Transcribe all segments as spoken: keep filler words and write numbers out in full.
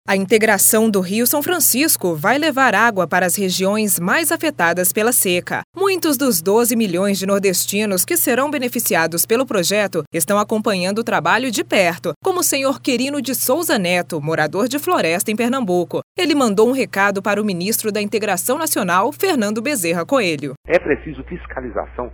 A integração do Rio São Francisco vai levar água para as regiões mais afetadas pela seca. Muitos dos doze milhões de nordestinos que serão beneficiados pelo projeto estão acompanhando o trabalho de perto, como o senhor Quirino de Souza Neto, morador de Floresta, em Pernambuco. Ele mandou um recado para o ministro da Integração Nacional, Fernando Bezerra Coelho. É preciso fiscalização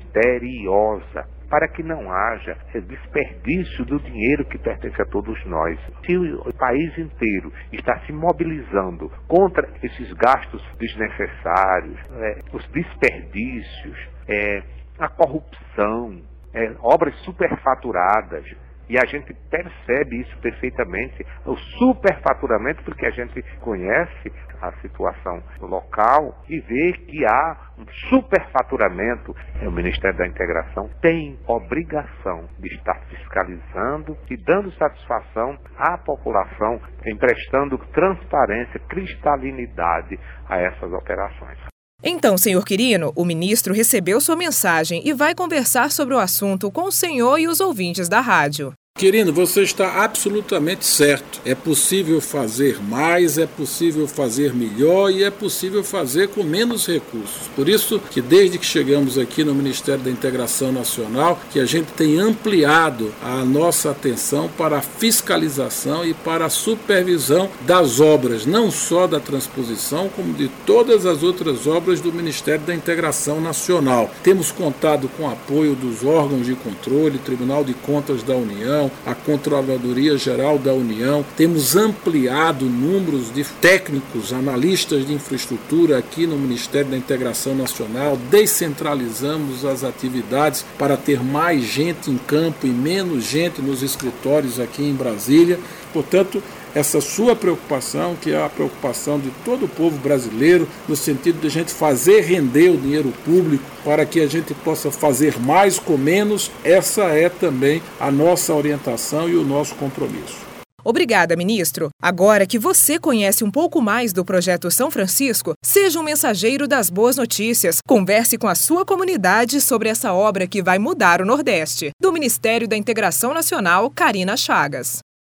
criteriosa, para que não haja desperdício do dinheiro que pertence a todos nós. Se o país inteiro está se mobilizando contra esses gastos desnecessários, é, os desperdícios, é, a corrupção, é, obras superfaturadas, e a gente percebe isso perfeitamente, o superfaturamento, porque a gente conhece a situação local e vê que há um superfaturamento. O Ministério da Integração tem obrigação de estar fiscalizando e dando satisfação à população, emprestando transparência, cristalinidade a essas operações. Então, senhor Quirino, o ministro recebeu sua mensagem e vai conversar sobre o assunto com o senhor e os ouvintes da rádio. Quirino, você está absolutamente certo. É possível fazer mais, é possível fazer melhor e é possível fazer com menos recursos. Por isso que desde que chegamos aqui no Ministério da Integração Nacional, que a gente tem ampliado a nossa atenção para a fiscalização e para a supervisão das obras, não só da transposição, como de todas as outras obras do Ministério da Integração Nacional. Temos contado com o apoio dos órgãos de controle, Tribunal de Contas da União, a Controladoria Geral da União, temos ampliado números de técnicos, analistas de infraestrutura aqui no Ministério da Integração Nacional, descentralizamos as atividades para ter mais gente em campo e menos gente nos escritórios aqui em Brasília. Portanto, essa sua preocupação, que é a preocupação de todo o povo brasileiro, no sentido de a gente fazer render o dinheiro público para que a gente possa fazer mais com menos, essa é também a nossa orientação e o nosso compromisso. Obrigada, ministro. Agora que você conhece um pouco mais do Projeto São Francisco, seja um mensageiro das boas notícias. Converse com a sua comunidade sobre essa obra que vai mudar o Nordeste. Do Ministério da Integração Nacional, Karina Chagas.